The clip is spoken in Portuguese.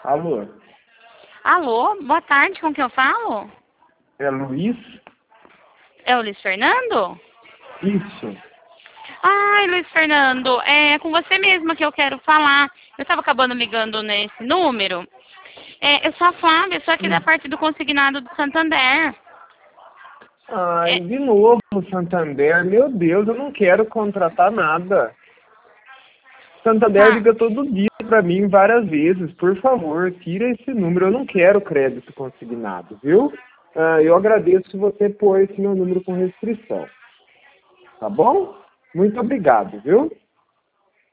Alô? Alô, boa tarde, com quem eu falo? É Luiz? É o Luiz Fernando? Isso. Ai, Luiz Fernando, é com você mesma que eu quero falar. Eu estava acabando ligando nesse número. Eu sou a Flávia, sou aqui da parte do consignado do Santander. Ai, de novo Santander. Meu Deus, eu não quero contratar nada. Santander Tá. liga todo dia para mim várias vezes. Por favor, tira esse número. Eu não quero crédito consignado, viu? Eu agradeço se você pôr esse meu número com restrição. Tá bom? Muito obrigado, viu?